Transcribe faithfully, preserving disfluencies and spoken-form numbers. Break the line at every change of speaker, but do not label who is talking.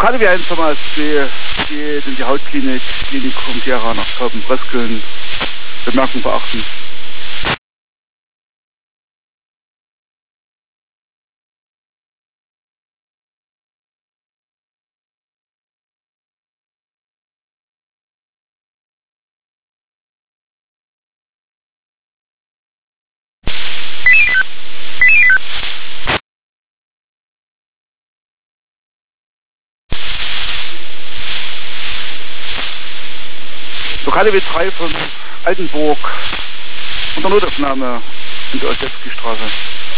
Lokale wie eins Komma zwei geht in die Hautklinik, Klinikum Gera nach Kaupen-Breskeln. Bemerkung beachten. Lokale W drei von Altenburg unter Notaufnahme in der Ossewski-Straße.